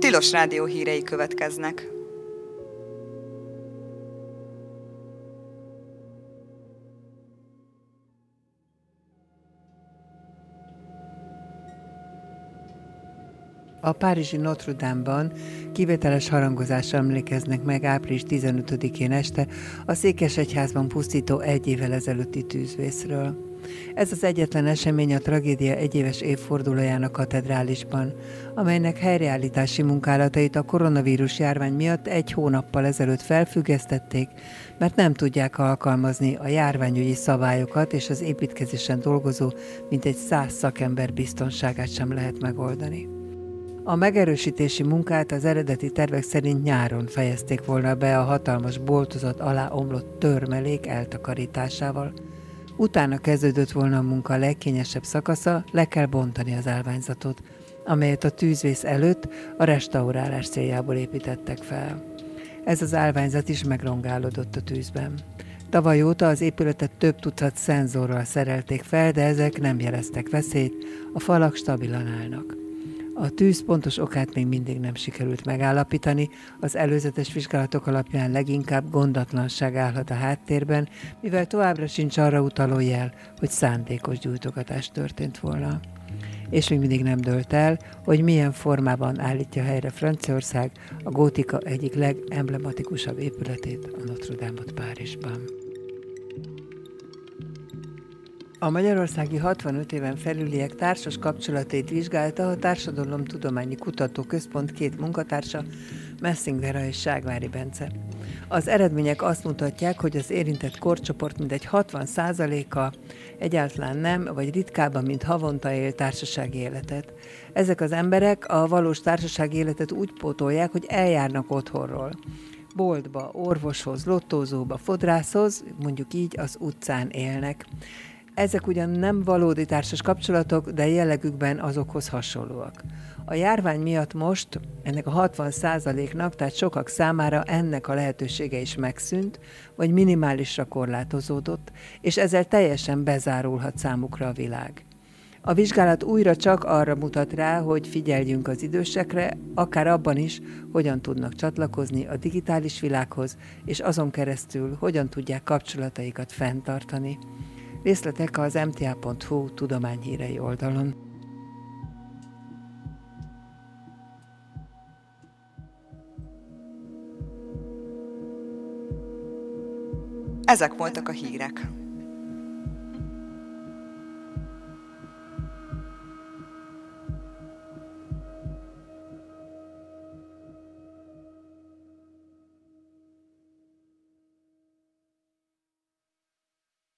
Tilos Rádió hírei következnek. A párizsi Notre Dame-ban kivételes harangozással emlékeznek meg április 15-én este a Székesegyházban pusztító 1 évvel ezelőtti tűzvészről. Ez az egyetlen esemény a tragédia egyéves évfordulójának katedrálisban, amelynek helyreállítási munkálatait a koronavírus járvány miatt 1 hónappal ezelőtt felfüggesztették, mert nem tudják alkalmazni a járványügyi szabályokat, és az építkezésen dolgozó mintegy 100 szakember biztonságát sem lehet megoldani. A megerősítési munkát az eredeti tervek szerint nyáron fejezték volna be a hatalmas boltozat alá omlott törmelék eltakarításával. Utána kezdődött volna a munka legkényesebb szakasza, le kell bontani az állványzatot, amelyet a tűzvész előtt a restaurálás céljából építettek fel. Ez az állványzat is megrongálódott a tűzben. Tavaly óta az épületet több tucat szenzorral szerelték fel, de ezek nem jeleztek veszélyt, a falak stabilan állnak. A tűz pontos okát még mindig nem sikerült megállapítani, az előzetes vizsgálatok alapján leginkább gondatlanság állhat a háttérben, mivel továbbra sincs arra utaló jel, hogy szándékos gyújtogatás történt volna. És még mindig nem dőlt el, hogy milyen formában állítja helyre Franciaország a gótika egyik legemblematikusabb épületét, a Notre Dame-ot Párizsban. A magyarországi 65 éven felüliek társas kapcsolatait vizsgálta a Társadalomtudományi Kutatóközpont 2 munkatársa, Messing Vera és Ságvári Bence. Az eredmények azt mutatják, hogy az érintett korcsoport mintegy 60%-a egyáltalán nem, vagy ritkábban, mint havonta él társasági életet. Ezek az emberek a valós társasági életet úgy pótolják, hogy eljárnak otthonról. Boltba, orvoshoz, lottózóba, fodrászhoz, mondjuk így az utcán élnek. Ezek ugyan nem valódi társas kapcsolatok, de jellegükben azokhoz hasonlóak. A járvány miatt most ennek a 60%-nak, tehát sokak számára ennek a lehetősége is megszűnt, vagy minimálisra korlátozódott, és ezzel teljesen bezárulhat számukra a világ. A vizsgálat újra csak arra mutat rá, hogy figyeljünk az idősekre, akár abban is, hogyan tudnak csatlakozni a digitális világhoz, és azon keresztül hogyan tudják kapcsolataikat fenntartani. Részletek az mta.hu tudományhírei oldalon. Ezek voltak a hírek.